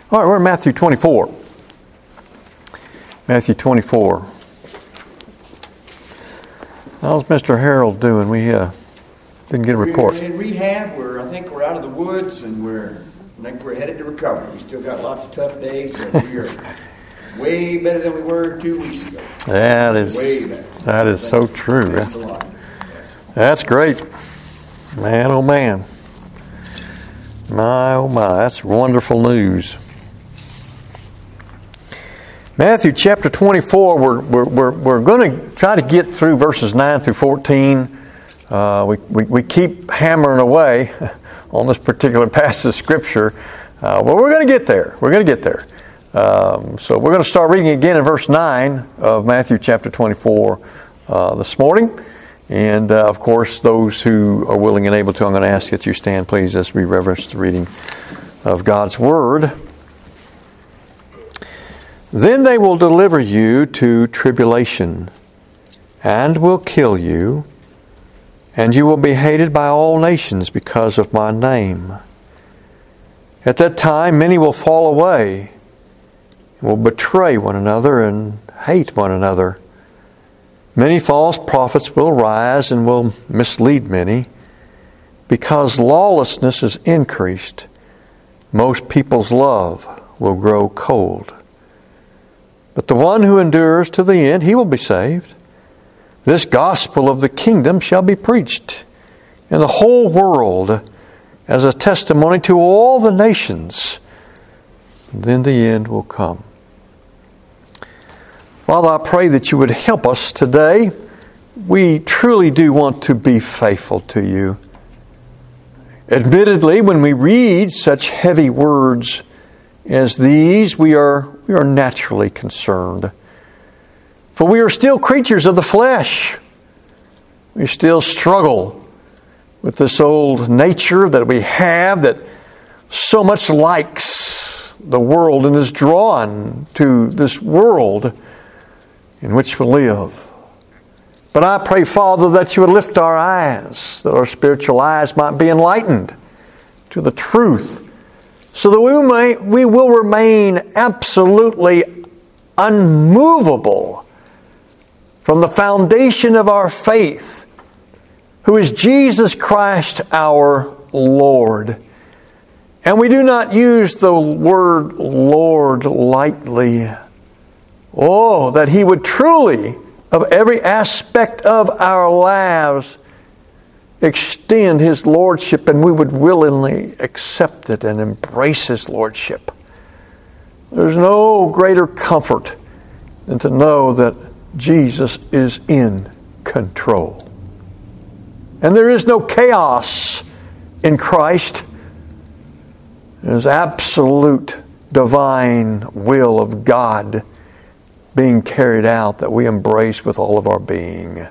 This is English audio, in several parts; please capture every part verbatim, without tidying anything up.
All right, we're in Matthew twenty-four. Matthew twenty-four. How's Mister Harold doing? We uh, didn't get a report. We're in rehab. We're, I think we're out of the woods, and we're, I think we're headed to recovery. We still got lots of tough days, but we are way better than we were two weeks ago. That is, way better. That is so true. Thanks a lot. Yes. That's great. Man, oh man. My, oh my. That's wonderful news. Matthew chapter twenty-four, we're, we're, we're, we're going to try to get through verses nine through fourteen. Uh, we, we, we keep hammering away on this particular passage of Scripture. Uh, well, we're going to get there. We're going to get there. Um, so we're going to start reading again in verse nine of Matthew chapter twenty-four uh, this morning. And, uh, of course, those who are willing and able to, I'm going to ask that you stand, please, as we reverence the reading of God's Word. Then they will deliver you to tribulation, and will kill you, and you will be hated by all nations because of my name. At that time many will fall away, and will betray one another, and hate one another. Many false prophets will rise, and will mislead many. Because lawlessness is increased, most people's love will grow cold. But the one who endures to the end, he will be saved. This gospel of the kingdom shall be preached in the whole world as a testimony to all the nations. And then the end will come. Father, I pray that you would help us today. We truly do want to be faithful to you. Admittedly, when we read such heavy words as these, we are we are naturally concerned. For we are still creatures of the flesh. We still struggle with this old nature that we have that so much likes the world and is drawn to this world in which we live. But I pray, Father, that you would lift our eyes, that our spiritual eyes might be enlightened to the truth, so that we may we will remain absolutely unmovable from the foundation of our faith, who is Jesus Christ our Lord. And we do not use the word Lord lightly. Oh, that He would truly, of every aspect of our lives, extend His Lordship, and we would willingly accept it and embrace His Lordship. There's no greater comfort than to know that Jesus is in control. And there is no chaos in Christ. There's absolute divine will of God being carried out that we embrace with all of our being.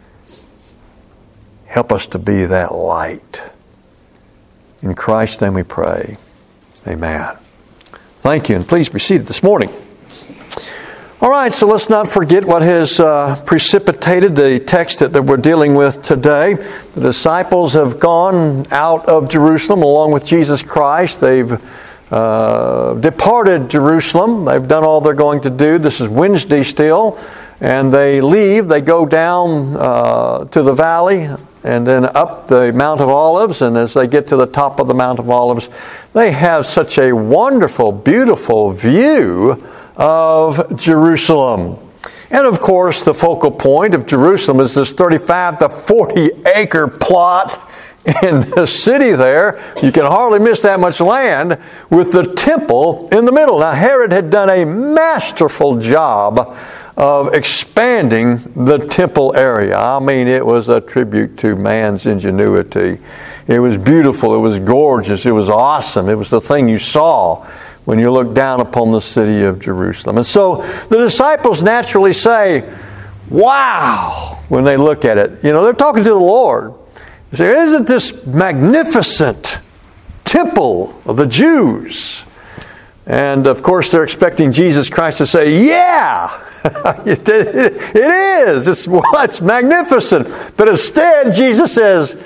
Help us to be that light. In Christ's name we pray. Amen. Thank you, and please be seated this morning. All right, so let's not forget what has uh, precipitated the text that, that we're dealing with today. The disciples have gone out of Jerusalem along with Jesus Christ. They've uh, departed Jerusalem. They've done all they're going to do. This is Wednesday still. And they leave. They go down uh, to the valley and then up the Mount of Olives. And as they get to the top of the Mount of Olives, they have such a wonderful, beautiful view of Jerusalem. And of course, the focal point of Jerusalem is this thirty-five to forty acre plot in the city there. You can hardly miss that much land, with the temple in the middle. Now, Herod had done a masterful job of expanding the temple area. I mean, it was a tribute to man's ingenuity. It was beautiful. It was gorgeous. It was awesome. It was the thing you saw when you look down upon the city of Jerusalem. And so the disciples naturally say, wow, when they look at it. You know, they're talking to the Lord. They say, isn't this magnificent temple of the Jews? And of course, they're expecting Jesus Christ to say, yeah, it, it, it is. It's, well, it's magnificent. But instead, Jesus says,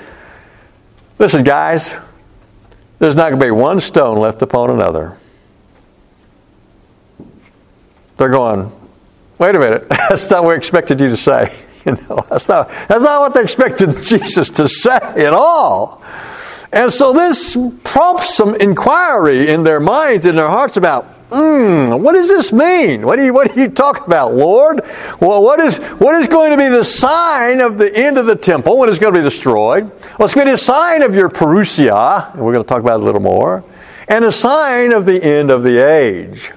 listen, guys, there's not going to be one stone left upon another. they're going, wait a minute, that's not what we expected you to say. You know, that's not, that's not what they expected Jesus to say at all. And so this prompts some inquiry in their minds and their hearts about, hmm, what does this mean? What do you what are you talking about, Lord? Well, what is what is going to be the sign of the end of the temple when it's going to be destroyed? Well, it's going to be a sign of your parousia, and we're going to talk about it a little more, and a sign of the end of the age.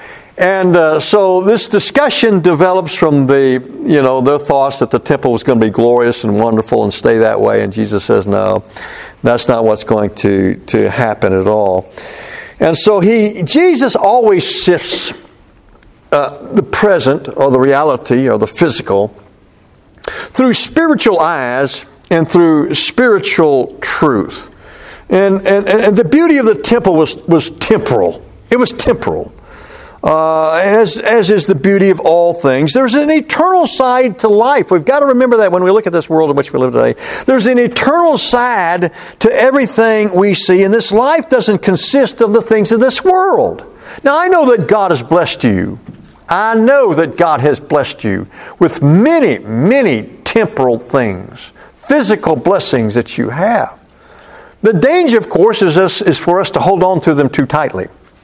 And uh, so this discussion develops from the, you know, their thoughts that the temple was going to be glorious and wonderful and stay that way. And Jesus says, no, that's not what's going to, to happen at all. And so he, Jesus always sifts uh, the present or the reality or the physical through spiritual eyes and through spiritual truth. And, and, and the beauty of the temple was, was temporal. It was temporal. Uh, as as is the beauty of all things. There's an eternal side to life. We've got to remember that when we look at this world in which we live today. There's an eternal side to everything we see, and this life doesn't consist of the things of this world. Now, I know that God has blessed you. I know that God has blessed you with many, many temporal things, physical blessings that you have. The danger, of course, is, us, is for us to hold on to them too tightly.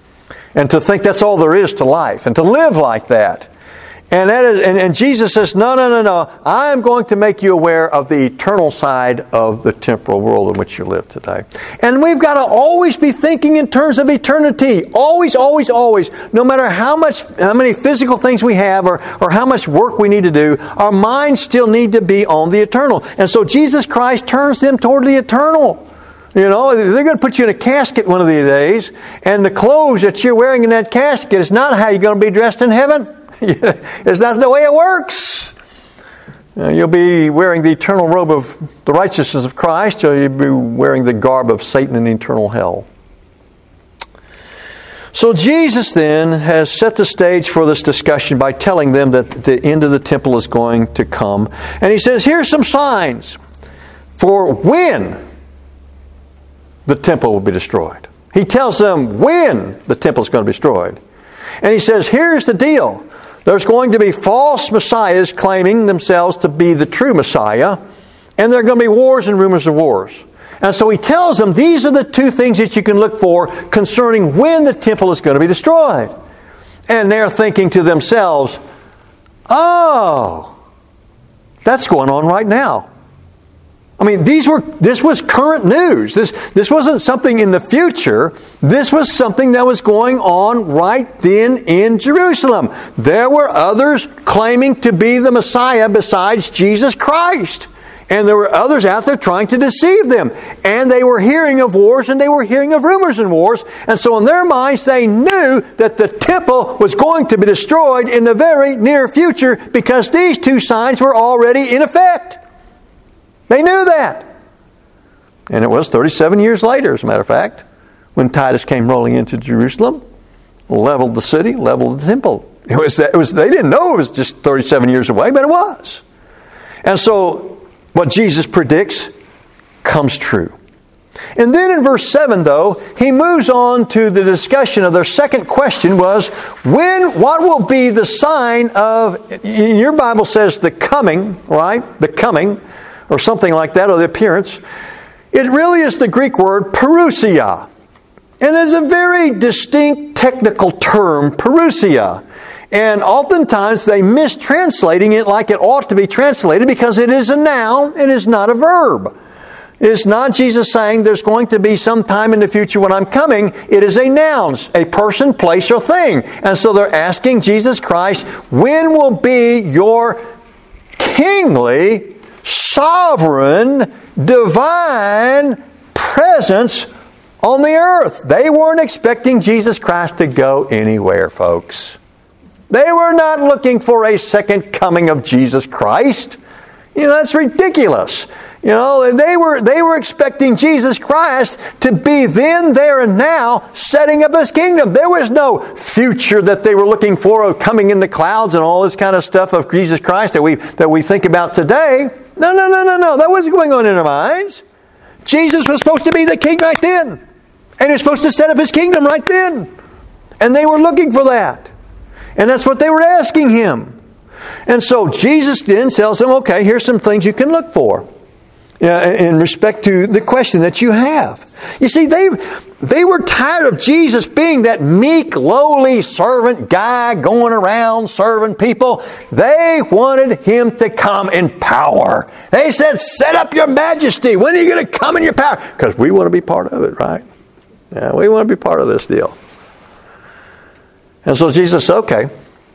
And to think that's all there is to life. And to live like that. And that is, and, and Jesus says, no, no, no, no. I am going to make you aware of the eternal side of the temporal world in which you live today. And we've got to always be thinking in terms of eternity. Always, always, always. No matter how much, how many physical things we have or, or how much work we need to do, our minds still need to be on the eternal. And so Jesus Christ turns them toward the eternal. You know, they're going to put you in a casket one of these days, and the clothes that you're wearing in that casket is not how you're going to be dressed in heaven. It's not the way it works. Uh, you'll be wearing the eternal robe of the righteousness of Christ, or you'll be wearing the garb of Satan in eternal hell. So Jesus then has set the stage for this discussion by telling them that the end of the temple is going to come. And he says, here's some signs for when the temple will be destroyed. He tells them when the temple is going to be destroyed. And he says, here's the deal. There's going to be false messiahs claiming themselves to be the true Messiah. And there are going to be wars and rumors of wars. And so he tells them these are the two things that you can look for concerning when the temple is going to be destroyed. And they're thinking to themselves, oh, that's going on right now. I mean, these were this was current news. This this wasn't something in the future. This was something that was going on right then in Jerusalem. There were others claiming to be the Messiah besides Jesus Christ. And there were others out there trying to deceive them. And they were hearing of wars and they were hearing of rumors and wars. And so in their minds they knew that the temple was going to be destroyed in the very near future because these two signs were already in effect. They knew that. And it was thirty-seven years later, as a matter of fact, when Titus came rolling into Jerusalem, leveled the city, leveled the temple. It was, it was, they didn't know it was just thirty-seven years away, but it was. And so what Jesus predicts comes true. And then in verse seven, though, he moves on to the discussion of their second question was, when, what will be the sign of, in your Bible says the coming, right? The coming. Or something like that, or the appearance. It really is the Greek word parousia. And it's a very distinct technical term, parousia. And oftentimes they mistranslating it like it ought to be translated because it is a noun, it is not a verb. It's not Jesus saying there's going to be some time in the future when I'm coming. It is a noun, a person, place, or thing. And so they're asking Jesus Christ, when will be your kingly, sovereign, divine presence on the earth? They weren't expecting Jesus Christ to go anywhere, folks. They were not looking for a second coming of Jesus Christ. You know, that's ridiculous. You know, they were they were expecting Jesus Christ to be then, there, and now setting up His kingdom. There was no future that they were looking for of coming in the clouds and all this kind of stuff of Jesus Christ that we that we think about today. No, no, no, no, no. That wasn't going on in their minds. Jesus was supposed to be the king right then. And He was supposed to set up His kingdom right then. And they were looking for that. And that's what they were asking him. And so Jesus then tells them, okay, here's some things you can look for in respect to the question that you have. You see, they they were tired of Jesus being that meek, lowly servant guy going around serving people. They wanted him to come in power. They said, set up your majesty. When are you going to come in your power? Because we want to be part of it, right? Yeah, we want to be part of this deal. And so Jesus said, okay,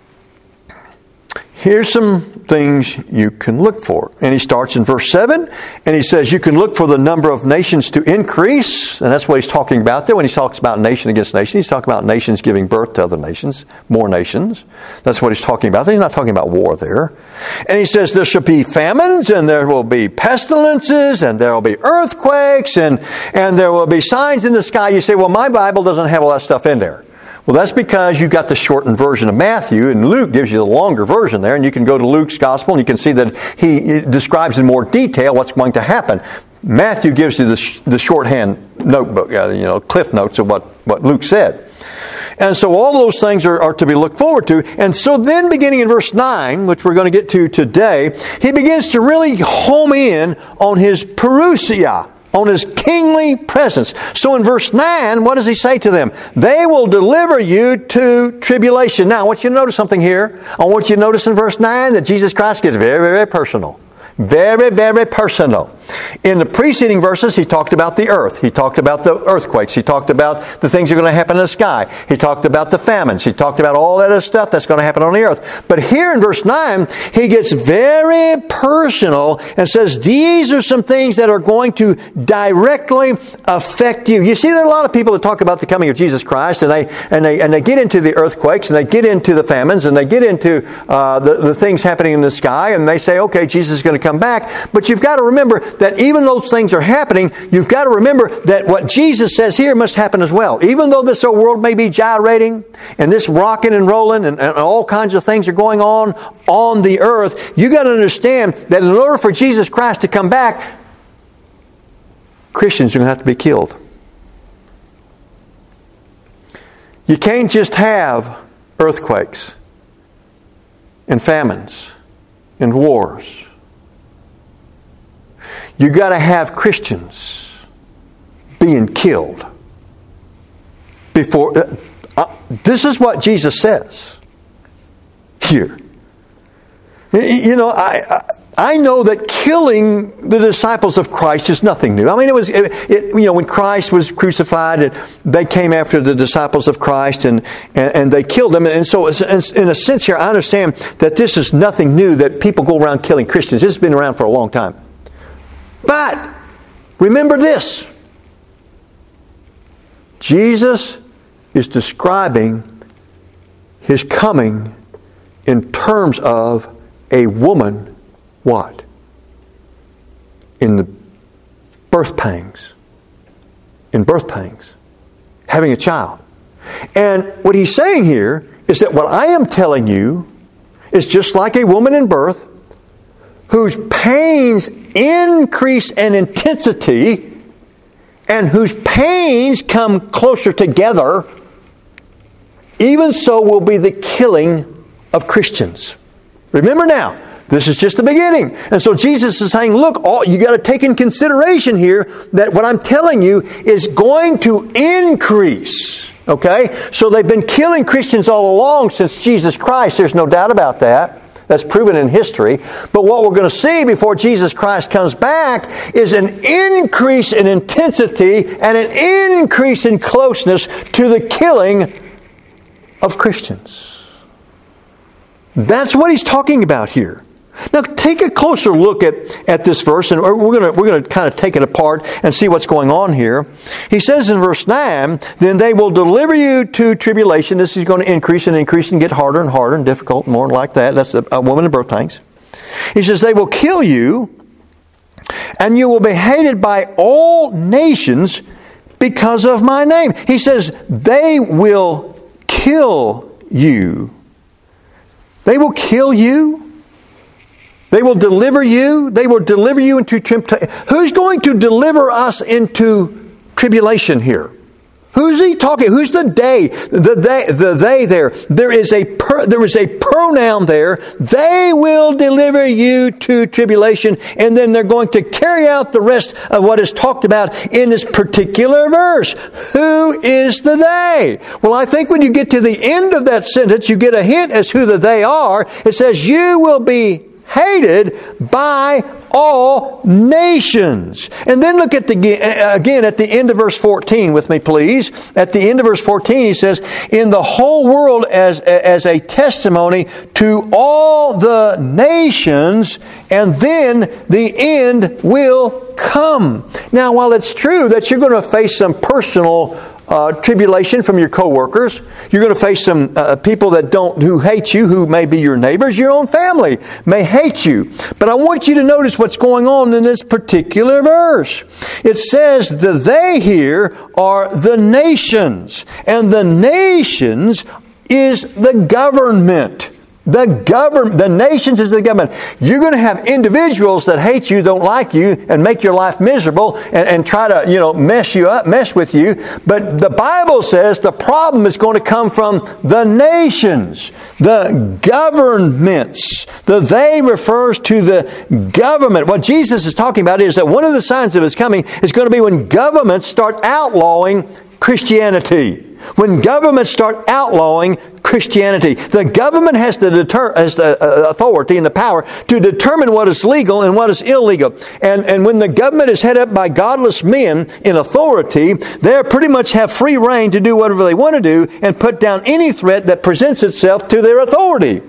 here's some things you can look for. And he starts in verse seven, and he says you can look for the number of nations to increase. And that's what he's talking about there when he talks about nation against nation. He's talking about nations giving birth to other nations, more nations. That's what he's talking about. He's not talking about war there. And he says there shall be famines, and there will be pestilences, and there will be earthquakes, and, and there will be signs in the sky. You say, well, my Bible doesn't have all that stuff in there. Well, that's because you got the shortened version of Matthew, and Luke gives you the longer version there, and you can go to Luke's Gospel, and you can see that he describes in more detail what's going to happen. Matthew gives you the, sh- the shorthand notebook, uh, you know, cliff notes of what, what Luke said. And so all those things are, are to be looked forward to. And so then beginning in verse nine, which we're going to get to today, he begins to really home in on his parousia, on his kingly presence. So in verse nine, what does he say to them? They will deliver you to tribulation. Now, I want you to notice something here. I want you to notice in verse nine that Jesus Christ gets very, very personal. Very, very personal. In the preceding verses, he talked about the earth. He talked about the earthquakes. He talked about the things that are going to happen in the sky. He talked about the famines. He talked about all that other stuff that's going to happen on the earth. But here in verse nine, he gets very personal and says, these are some things that are going to directly affect you. You see, there are a lot of people that talk about the coming of Jesus Christ, and they and they and they get into the earthquakes, and they get into the famines, and they get into uh, the, the things happening in the sky, and they say, okay, Jesus is going to come back. But you've got to remember that even though those things are happening, you've got to remember that what Jesus says here must happen as well. Even though this old world may be gyrating, and this rocking and rolling, and, and all kinds of things are going on on the earth, you've got to understand that in order for Jesus Christ to come back, Christians are going to have to be killed. You can't just have earthquakes and famines and wars. You got to have Christians being killed before. Uh, uh, this is what Jesus says here. You know, I, I I know that killing the disciples of Christ is nothing new. I mean, it was it, it, you know when Christ was crucified, it, they came after the disciples of Christ and and, and they killed them. And so, in a sense, here I understand that this is nothing new. That people go around killing Christians. This has been around for a long time. But remember this. Jesus is describing his coming in terms of a woman, what? In the birth pangs. In birth pangs. Having a child. And what he's saying here is that what I am telling you is just like a woman in birth whose pains increase in intensity and whose pains come closer together, even so will be the killing of Christians. Remember now, this is just the beginning. And so Jesus is saying, look, all you got to take in consideration here that what I'm telling you is going to increase. Okay? So they've been killing Christians all along since Jesus Christ. There's no doubt about that. That's proven in history. But what we're going to see before Jesus Christ comes back is an increase in intensity and an increase in closeness to the killing of Christians. That's what he's talking about here. Now, take a closer look at, at this verse, and we're going to we're going to kind of take it apart and see what's going on here. He says in verse nine, then they will deliver you to tribulation. This is going to increase and increase and get harder and harder and difficult, more like that. That's a, a woman in birth pangs. He says they will kill you, and you will be hated by all nations because of my name. He says they will kill you. They will kill you. They will deliver you. They will deliver you into temptation. Who's going to deliver us into tribulation here? Who's he talking? Who's the they? The they, the they there. There is a per, there is a pronoun there. They will deliver you to tribulation, and then they're going to carry out the rest of what is talked about in this particular verse. Who is the they? Well, I think when you get to the end of that sentence, you get a hint as who the they are. It says, you will be hated by all nations. And then look at the again at the end of verse fourteen with me, please. At the end of verse fourteen, he says, in the whole world as, as a testimony to all the nations, and then the end will come. Now, while it's true that you're going to face some personal Uh, tribulation from your coworkers, you're going to face some uh, people that don't, who hate you, who may be your neighbors, your own family may hate you. But I want you to notice what's going on in this particular verse. It says the they here are the nations, and the nations is the government. The government, the nations is the government. You're going to have individuals that hate you, don't like you, and make your life miserable, and, and try to, you know, mess you up, mess with you. But the Bible says the problem is going to come from the nations, the governments. The they refers to the government. What Jesus is talking about is that one of the signs of His coming is going to be when governments start outlawing Christianity. When governments start outlawing Christianity, the government has the deter, has the uh, authority and the power to determine what is legal and what is illegal. And and when the government is headed up by godless men in authority, they pretty much have free reign to do whatever they want to do and put down any threat that presents itself to their authority.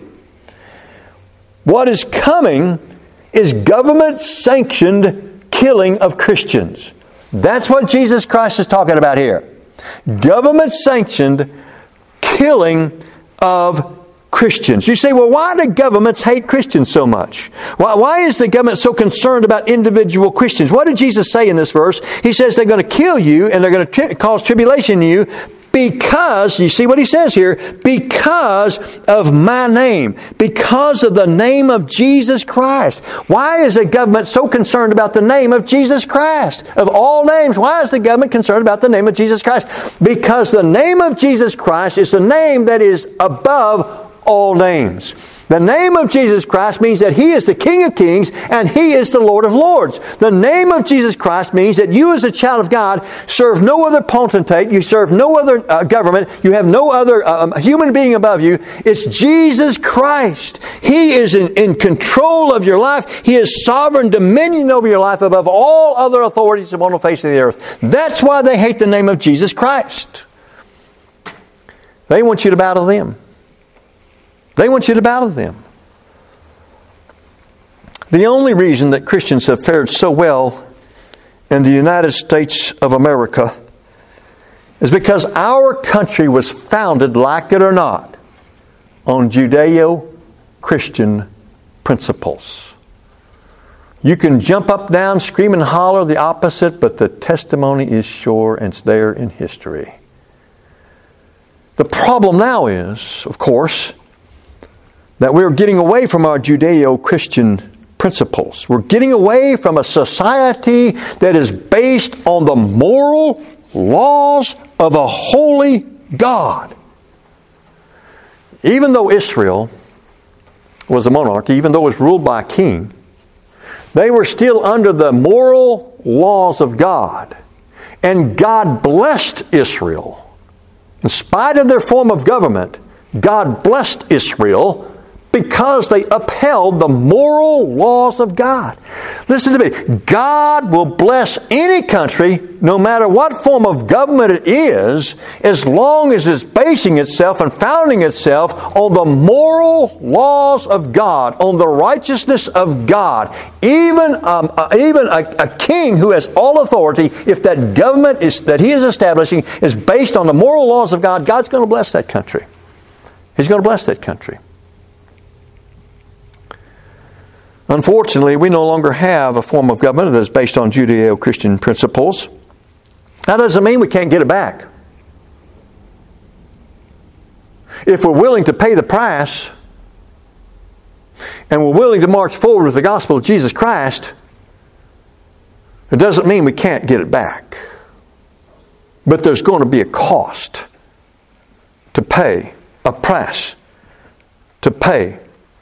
What is coming is government-sanctioned killing of Christians. That's what Jesus Christ is talking about here. Government-sanctioned killing of Christians. You say, well, why do governments hate Christians so much? Why, why is the government so concerned about individual Christians? What did Jesus say in this verse? He says they're going to kill you and they're going to tri- cause tribulation to you because, you see what he says here, because of my name, because of the name of Jesus Christ. Why is the government so concerned about the name of Jesus Christ? Of all names, why is the government concerned about the name of Jesus Christ? Because the name of Jesus Christ is the name that is above all names. The name of Jesus Christ means that He is the King of Kings and He is the Lord of Lords. The name of Jesus Christ means that you as a child of God serve no other potentate, you serve no other uh, government, you have no other um, human being above you. It's Jesus Christ. He is in, in control of your life. He has sovereign dominion over your life above all other authorities upon the face of the earth. That's why they hate the name of Jesus Christ. They want you to bow to them. They want you to bow to them. The only reason that Christians have fared so well in the United States of America is because our country was founded, like it or not, on Judeo-Christian principles. You can jump up, down, scream and holler the opposite, but the testimony is sure and it's there in history. The problem now is, of course, that we're getting away from our Judeo-Christian principles. We're getting away from a society that is based on the moral laws of a holy God. Even though Israel was a monarchy, even though it was ruled by a king, they were still under the moral laws of God. And God blessed Israel. In spite of their form of government, God blessed Israel because they upheld the moral laws of God. Listen to me. God will bless any country, no matter what form of government it is, as long as it's basing itself and founding itself on the moral laws of God, on the righteousness of God. Even, um, uh, even a, a king who has all authority, if that government is that he is establishing is based on the moral laws of God, God's going to bless that country. He's going to bless that country. Unfortunately, we no longer have a form of government that is based on Judeo-Christian principles. That doesn't mean we can't get it back. If we're willing to pay the price and we're willing to march forward with the gospel of Jesus Christ, it doesn't mean we can't get it back. But there's going to be a cost to pay, a price to pay.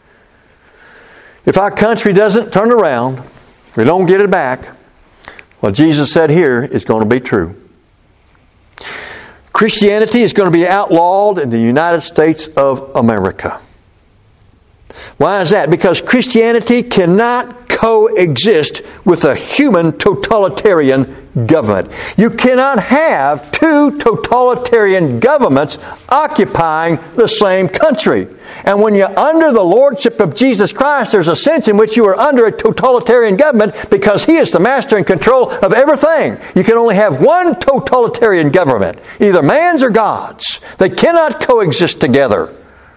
If our country doesn't turn around, if we don't get it back, what Jesus said here is going to be true. Christianity is going to be outlawed in the United States of America. Why is that? Because Christianity cannot coexist with a human totalitarian government. You cannot have two totalitarian governments occupying the same country. And when you're under the lordship of Jesus Christ, there's a sense in which you are under a totalitarian government because He is the master and control of everything. You can only have one totalitarian government, either man's or God's. They cannot coexist together.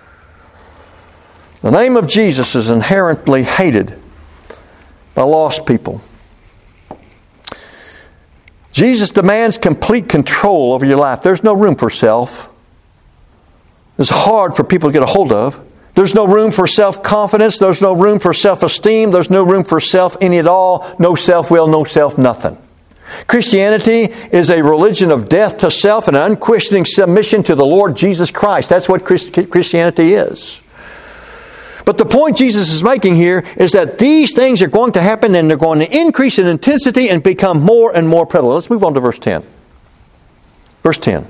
The name of Jesus is inherently hated by lost people. Jesus demands complete control over your life. There's no room for self. It's hard for people to get a hold of. There's no room for self-confidence. There's no room for self-esteem. There's no room for self any at all. No self-will, no self-nothing. Christianity is a religion of death to self and unquestioning submission to the Lord Jesus Christ. That's what Christianity is. But the point Jesus is making here is that these things are going to happen and they're going to increase in intensity and become more and more prevalent. Let's move on to verse ten. Verse ten.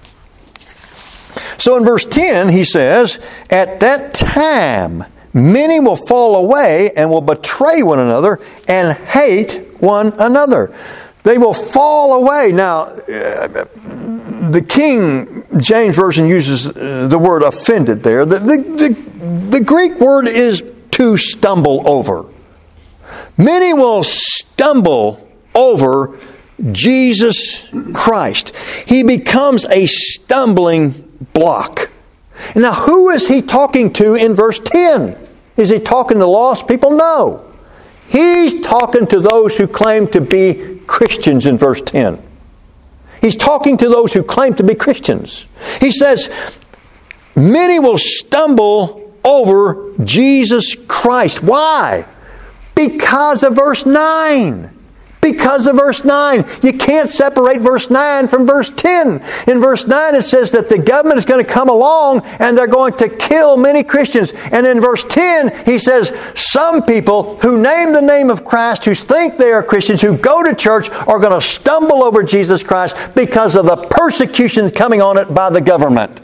So in verse ten, he says, "At that time, many will fall away and will betray one another and hate one another." They will fall away. Now, uh, the King James Version uses uh, the word offended there. The, the, the, the Greek word is to stumble over. Many will stumble over Jesus Christ. He becomes a stumbling block. Now, who is he talking to in verse ten? Is he talking to lost people? No. He's talking to those who claim to be Christians in verse ten. He's talking to those who claim to be Christians. He says, many will stumble over Jesus Christ. Why? Because of verse nine. Because of verse nine. You can't separate verse nine from verse ten. In verse nine it says that the government is going to come along and they're going to kill many Christians. And in verse ten he says some people who name the name of Christ, who think they are Christians, who go to church, are going to stumble over Jesus Christ because of the persecution coming on it by the government.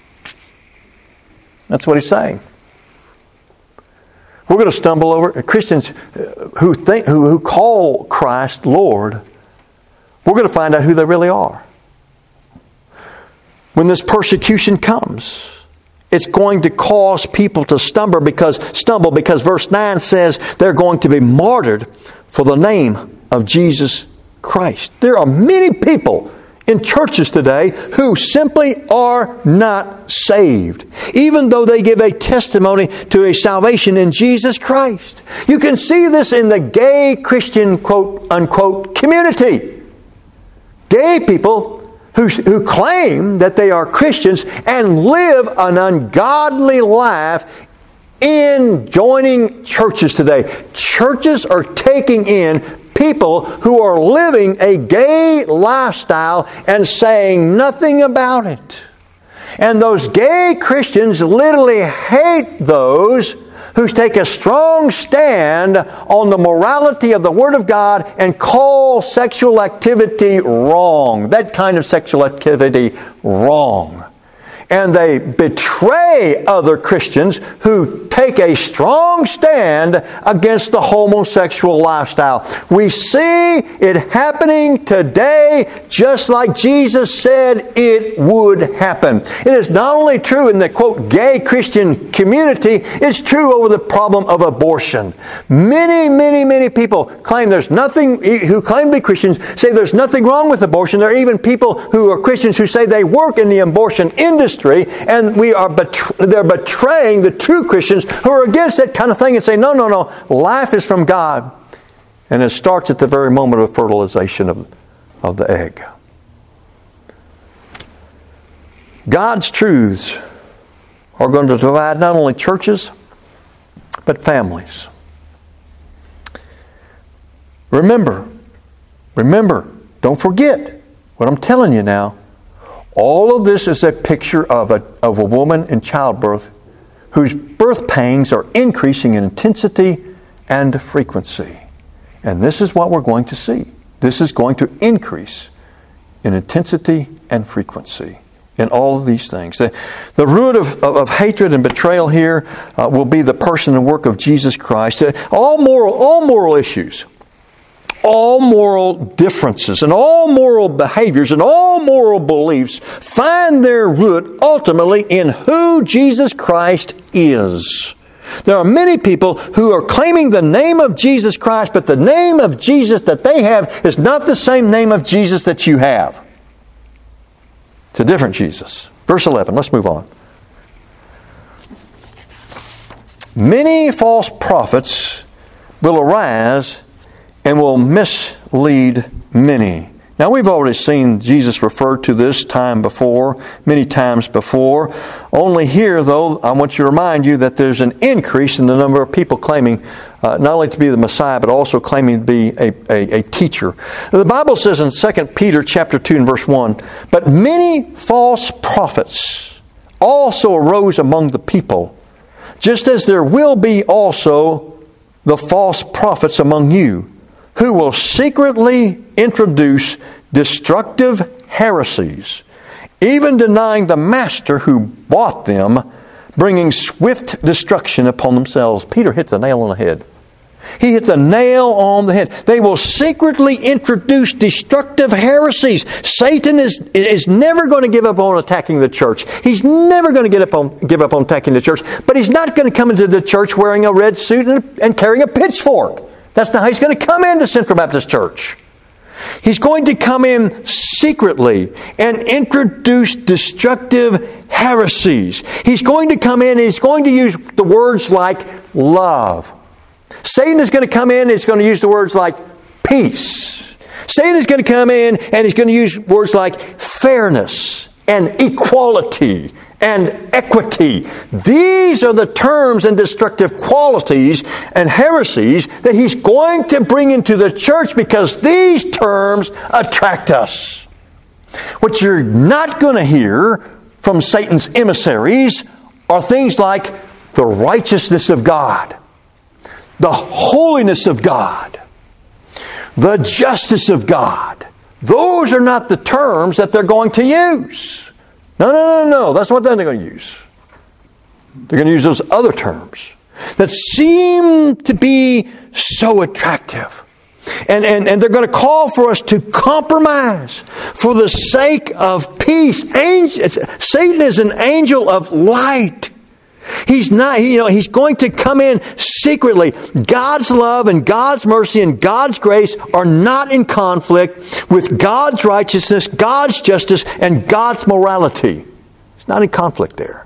That's what he's saying. We're going to stumble over Christians who think who, who call Christ Lord. We're going to find out who they really are. When this persecution comes, it's going to cause people to stumble because stumble because verse nine says they're going to be martyred for the name of Jesus Christ. There are many people in churches today who simply are not saved, even though they give a testimony to a salvation in Jesus Christ. You can see this in the gay Christian, quote unquote, community. Gay people who, who claim that they are Christians and live an ungodly life in joining churches today. Churches are taking in people who are living a gay lifestyle and saying nothing about it. And those gay Christians literally hate those who take a strong stand on the morality of the Word of God and call sexual activity wrong. That kind of sexual activity wrong. And they betray other Christians who take a strong stand against the homosexual lifestyle. We see it happening today just like Jesus said it would happen. It is not only true in the, quote, gay Christian community, it's true over the problem of abortion. Many, many, many people claim there's nothing, who claim to be Christians, say there's nothing wrong with abortion. There are even people who are Christians who say they work in the abortion industry, and we are betray- they're betraying the true Christians who are against that kind of thing and say, no, no, no, life is from God. And it starts at the very moment of fertilization of, of the egg. God's truths are going to divide not only churches, but families. Remember, remember, don't forget, What I'm telling you now, all of this is a picture of a, of a woman in childbirth whose birth pangs are increasing in intensity and frequency. And this is what we're going to see. This is going to increase in intensity and frequency in all of these things. The, the root of, of, of hatred and betrayal here uh, will be the person and work of Jesus Christ. Uh, all moral, all moral issues, all moral differences, and all moral behaviors, and all moral beliefs find their root ultimately in who Jesus Christ is. There are many people who are claiming the name of Jesus Christ, but the name of Jesus that they have is not the same name of Jesus that you have. It's a different Jesus. Verse eleven, let's move on. Many false prophets will arise and will mislead many. Now, we've already seen Jesus refer to this time before, many times before. Only here, though, I want to remind you that there's an increase in the number of people claiming uh, not only to be the Messiah, but also claiming to be a, a, a teacher. The Bible says in Second Peter chapter two and verse one, "But many false prophets also arose among the people, just as there will be also the false prophets among you, who will secretly introduce destructive heresies, even denying the master who bought them, bringing swift destruction upon themselves." Peter hit the nail on the head. He hit the nail on the head. They will secretly introduce destructive heresies. Satan is, is never going to give up on attacking the church. He's never going to get up on, give up on attacking the church. But he's not going to come into the church wearing a red suit and, and carrying a pitchfork. That's not how he's going to come into Central Baptist Church. He's going to come in secretly and introduce destructive heresies. He's going to come in and he's going to use the words like love. Satan is going to come in and he's going to use the words like peace. Satan is going to come in and he's going to use words like fairness and equality and equity. These are the terms and destructive qualities and heresies that he's going to bring into the church because these terms attract us. What you're not going to hear from Satan's emissaries are things like the righteousness of God, the holiness of God, the justice of God. Those are not the terms that they're going to use. No, no, no, no. That's what they're going to use. They're going to use those other terms that seem to be so attractive. And, and, and they're going to call for us to compromise for the sake of peace. Angel, Satan is an angel of light. He's not, you know, he's going to come in secretly. God's love and God's mercy and God's grace are not in conflict with God's righteousness, God's justice, and God's morality. It's not in conflict there.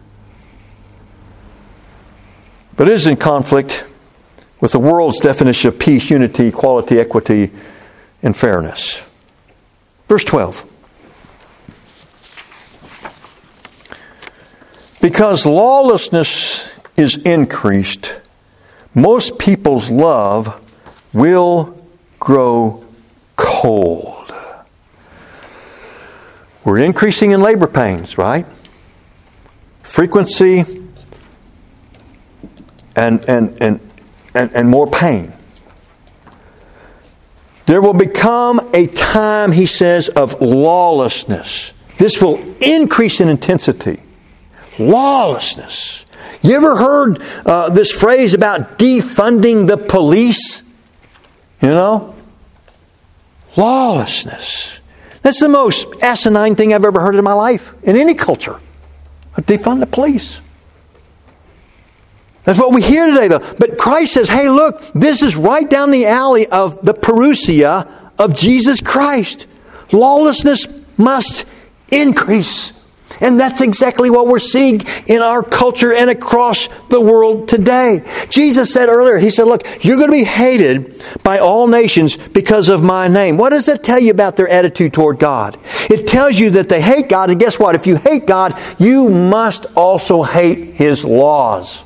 But it is in conflict with the world's definition of peace, unity, equality, equity, and fairness. Verse twelve. Because lawlessness is increased, most people's love will grow cold. We're increasing in labor pains, right? Frequency and, and, and, and, and more pain. There will become a time, he says, of lawlessness. This will increase in intensity. Lawlessness. You ever heard uh, this phrase about defunding the police? You know? Lawlessness. That's the most asinine thing I've ever heard in my life, in any culture. Defund the police. That's what we hear today, though. But Christ says, hey, look, this is right down the alley of the parousia of Jesus Christ. Lawlessness must increase. And that's exactly what we're seeing in our culture and across the world today. Jesus said earlier, He said, look, you're going to be hated by all nations because of my name. What does that tell you about their attitude toward God? It tells you that they hate God, and guess what? If you hate God, you must also hate His laws.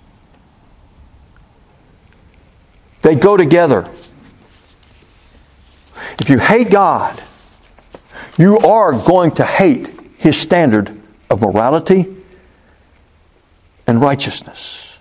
They go together. If you hate God, you are going to hate His standard of morality and righteousness.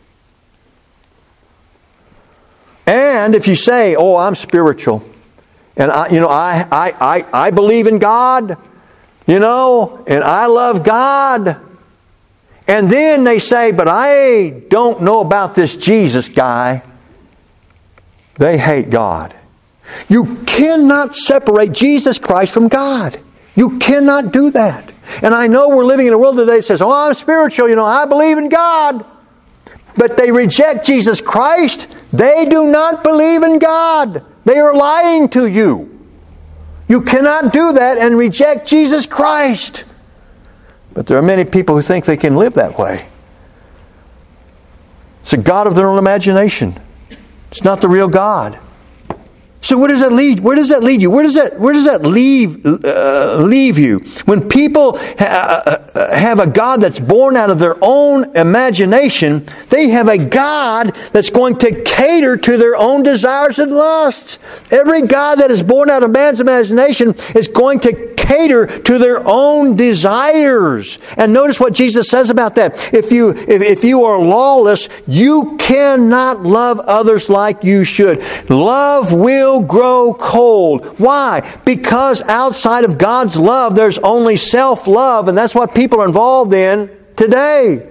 And if you say, oh, I'm spiritual, and I, you know, I, I, I, I believe in God, you know, and I love God, and then they say, but I don't know about this Jesus guy, they hate God. You cannot separate Jesus Christ from God. You cannot do that. And I know we're living in a world today that says, oh, I'm spiritual, you know, I believe in God. But they reject Jesus Christ. They do not believe in God. They are lying to you. You cannot do that and reject Jesus Christ. But there are many people who think they can live that way. It's a god of their own imagination. It's not the real God. So where does that lead? Where does that lead you? Where does that Where does that leave uh, leave you? When people ha- have a God that's born out of their own imagination, they have a God that's going to cater to their own desires and lusts. Every God that is born out of man's imagination is going to cater to their own desires. And notice what Jesus says about that. If you if, if you are lawless, you cannot love others like you should. Love will grow cold. Why? Because outside of God's love, there's only self-love, and that's what people are involved in today.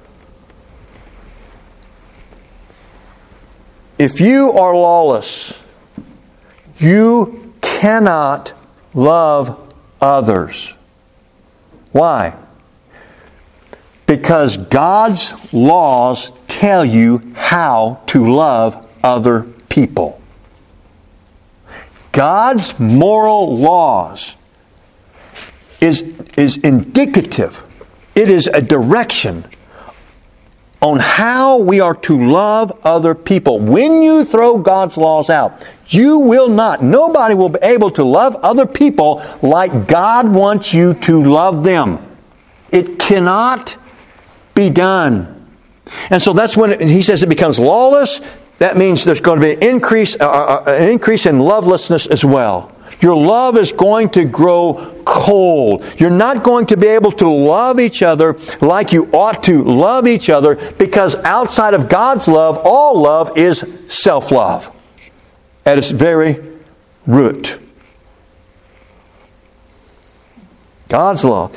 If you are lawless, you cannot love others. Why? Because God's laws tell you how to love other people. God's moral laws is, is indicative. It is a direction on how we are to love other people. When you throw God's laws out, you will not, nobody will be able to love other people like God wants you to love them. It cannot be done. And so that's when it, he says it becomes lawless. That means there's going to be an increase, uh, an increase in lovelessness as well. Your love is going to grow cold. You're not going to be able to love each other like you ought to love each other, because outside of God's love, all love is self-love at its very root. God's love.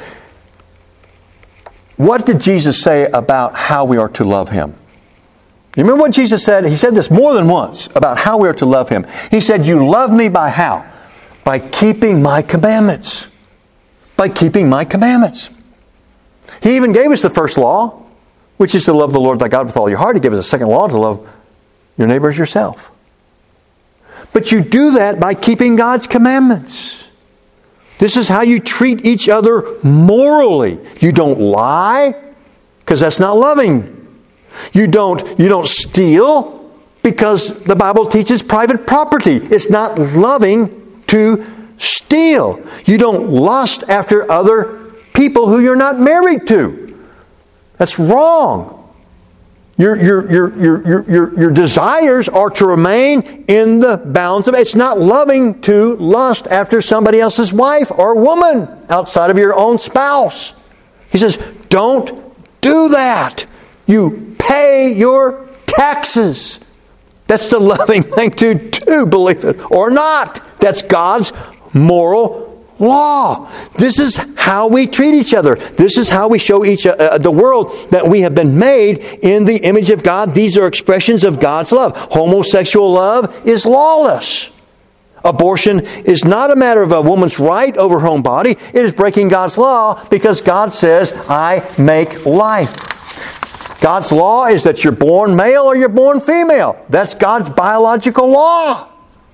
What did Jesus say about how we are to love Him? You remember what Jesus said? He said this more than once about how we are to love Him. He said, you love me by how? By keeping my commandments. By keeping my commandments. He even gave us the first law, which is to love the Lord thy God with all your heart. He gave us a second law to love your neighbor as yourself. But you do that by keeping God's commandments. This is how you treat each other morally. You don't lie, because that's not loving. You don't, you don't steal, because the Bible teaches private property. It's not loving to steal. You don't lust after other people who you're not married to. That's wrong. Your, your, your, your, your, your, your desires are to remain in the bounds of it. It's not loving to lust after somebody else's wife or woman outside of your own spouse. He says, don't do that. You pay your taxes. That's the loving thing to do, believe it or not. That's God's moral law. This is how we treat each other. This is how we show each uh, the world that we have been made in the image of God. These are expressions of God's love. Homosexual love is lawless. Abortion is not a matter of a woman's right over her own body. It is breaking God's law, because God says, I make life. God's law is that you're born male or you're born female. That's God's biological law.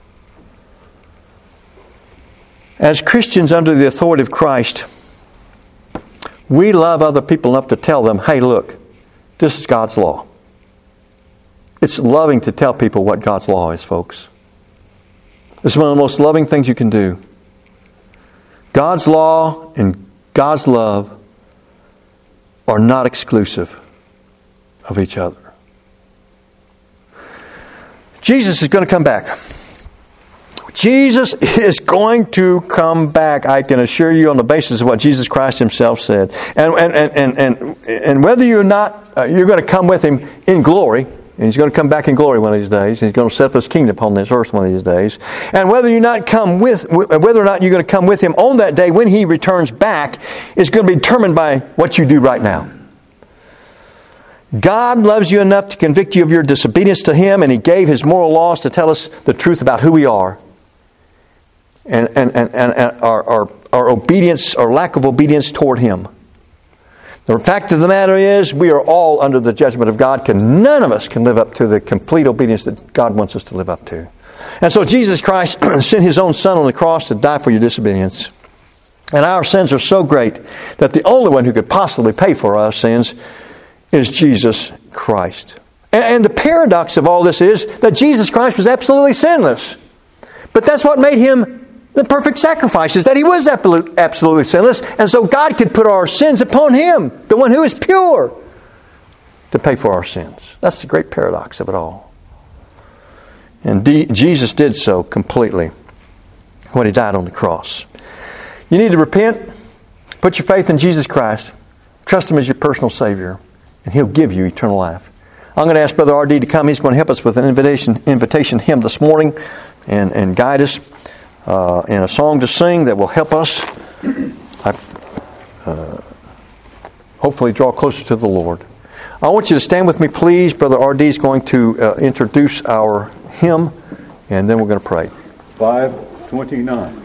As Christians under the authority of Christ, we love other people enough to tell them, hey, look, this is God's law. It's loving to tell people what God's law is, folks. This is one of the most loving things you can do. God's law and God's love are not exclusive of each other. Jesus is going to come back. Jesus is going to come back, I can assure you, on the basis of what Jesus Christ himself said. And and and and and, and whether you're not, uh, you're going to come with him in glory, and he's going to come back in glory one of these days. He's going to set up his kingdom upon this earth one of these days. And whether you not come with, whether or not you're going to come with him on that day when he returns back, is going to be determined by what you do right now. God loves you enough to convict you of your disobedience to him, and he gave his moral laws to tell us the truth about who we are. And, and, and, and our, our, our obedience, or lack of obedience toward him. The fact of the matter is, we are all under the judgment of God. Can, none of us can live up to the complete obedience that God wants us to live up to. And so Jesus Christ sent his own Son on the cross to die for your disobedience. And our sins are so great that the only one who could possibly pay for our sins is Jesus Christ. And, and the paradox of all this is that Jesus Christ was absolutely sinless. But that's what made him the perfect sacrifice, is that he was absolutely sinless. And so God could put our sins upon him, the one who is pure, to pay for our sins. That's the great paradox of it all. And D- Jesus did so completely when he died on the cross. You need to repent, put your faith in Jesus Christ, trust him as your personal Savior, and he'll give you eternal life. I'm going to ask Brother R D to come. He's going to help us with an invitation invitation hymn this morning and, and guide us uh, in a song to sing that will help us I, uh, hopefully draw closer to the Lord. I want you to stand with me, please. Brother R D is going to uh, introduce our hymn, and then we're going to pray. five twenty-nine.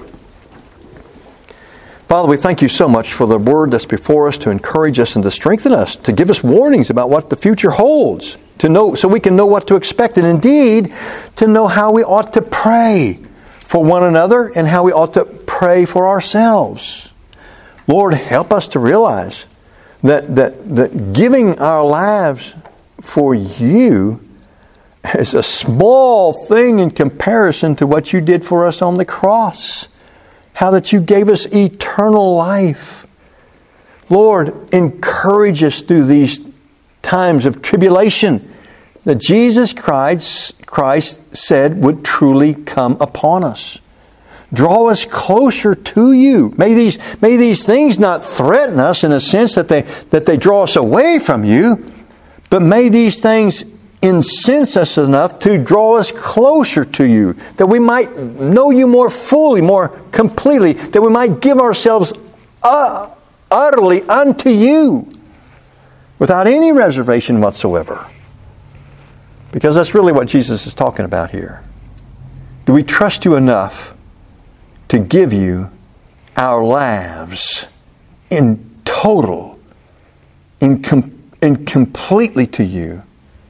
Father, we thank you so much for the word that's before us to encourage us and to strengthen us, to give us warnings about what the future holds, to know so we can know what to expect, and indeed to know how we ought to pray for one another and how we ought to pray for ourselves. Lord, help us to realize that that, that giving our lives for you is a small thing in comparison to what you did for us on the cross. How that you gave us eternal life. Lord, encourage us through these times of tribulation that Jesus Christ, Christ said would truly come upon us. Draw us closer to you. May these, may these things not threaten us in a sense that they, that they draw us away from you, but may these things incense us enough to draw us closer to you, that we might know you more fully, more completely, that we might give ourselves uh, utterly unto you without any reservation whatsoever. Because that's really what Jesus is talking about here. Do we trust you enough to give you our lives in total, in, com- in completely to you,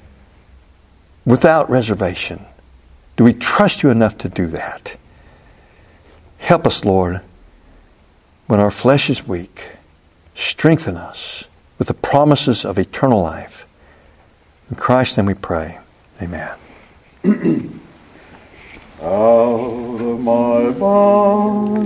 without reservation? Do we trust you enough to do that? Help us, Lord, when our flesh is weak. Strengthen us with the promises of eternal life. In Christ's name we pray. Amen. Out of my bond